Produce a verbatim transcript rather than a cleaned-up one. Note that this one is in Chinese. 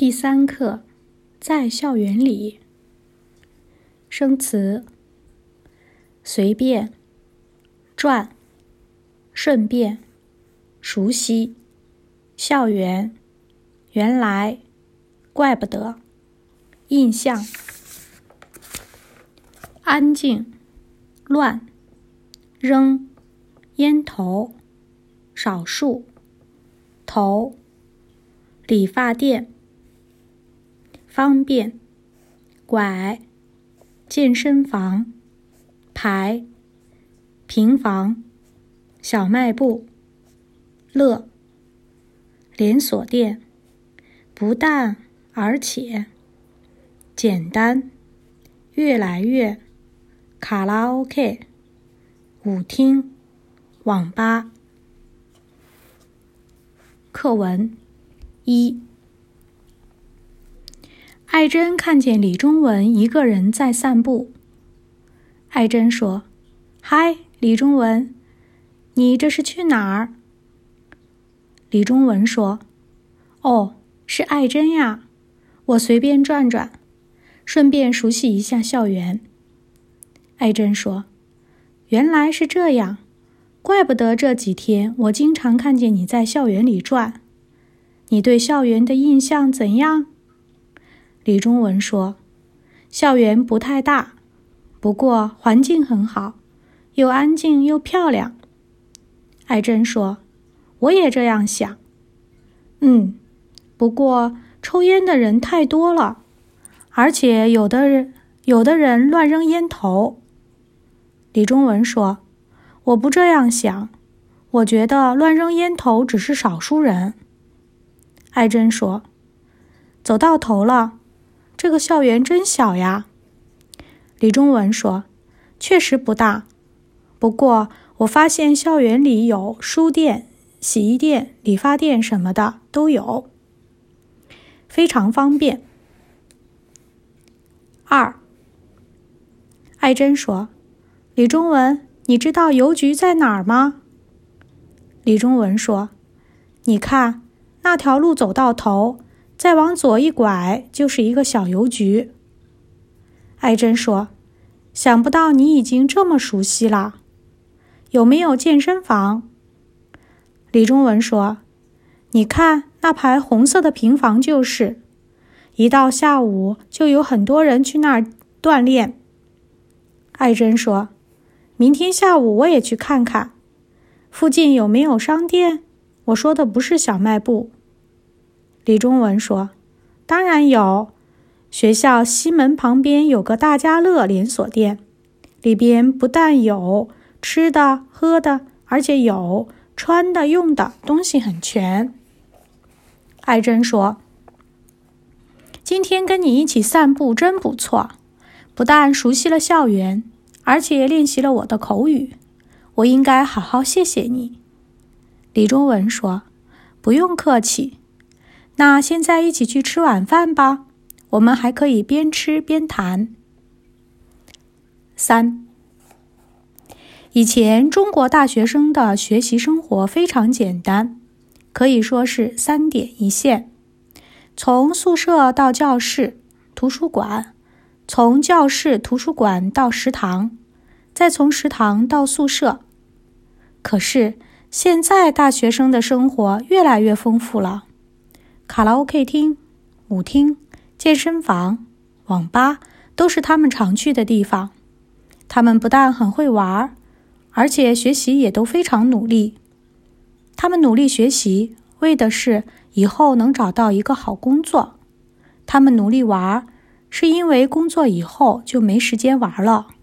第三课，在校园里。生词：随便、转、顺便、熟悉、校园、原来、怪不得、印象。安静、乱、扔、烟头、少数、头、理发店、方便、拐、健身房、排、平房、小卖部、乐、连锁店、不但而且、简单、越来越、卡拉 OK、舞厅、网吧。课文一。艾珍看见李中文一个人在散步。艾珍说：“嗨，李中文，你这是去哪儿？”李中文说：“哦，是艾珍呀，我随便转转，顺便熟悉一下校园。”艾珍说：“原来是这样，怪不得这几天我经常看见你在校园里转。你对校园的印象怎样？”李中文说：“校园不太大，不过环境很好，又安静又漂亮。”艾珍说：“我也这样想。”嗯，不过抽烟的人太多了，而且有的人有的人乱扔烟头。李中文说：“我不这样想，我觉得乱扔烟头只是少数人。”艾珍说：“走到头了。这个校园真小呀。”李中文说：“确实不大，不过我发现校园里有书店、洗衣店、理发店什么的都有，非常方便。”二。艾珍说：“李中文，你知道邮局在哪儿吗？”李中文说：“你看，那条路走到头，再往左一拐就是一个小邮局。”艾珍说：“想不到你已经这么熟悉了。有没有健身房？”李中文说：“你看那排红色的平房就是，一到下午就有很多人去那儿锻炼。”艾珍说：“明天下午我也去看看，附近有没有商店？我说的不是小卖部。”李中文说：“当然有，学校西门旁边有个大家乐连锁店，里边不但有吃的喝的，而且有穿的用的，东西很全。”艾珍说：“今天跟你一起散步真不错，不但熟悉了校园，而且练习了我的口语，我应该好好谢谢你。”李中文说：“不用客气。那现在一起去吃晚饭吧，我们还可以边吃边谈。”三。以前中国大学生的学习生活非常简单，可以说是三点一线。从宿舍到教室、图书馆，从教室、图书馆到食堂，再从食堂到宿舍。可是现在大学生的生活越来越丰富了。卡拉 OK 厅、舞厅、健身房、网吧都是他们常去的地方。他们不但很会玩，而且学习也都非常努力。他们努力学习，为的是以后能找到一个好工作。他们努力玩，是因为工作以后就没时间玩了。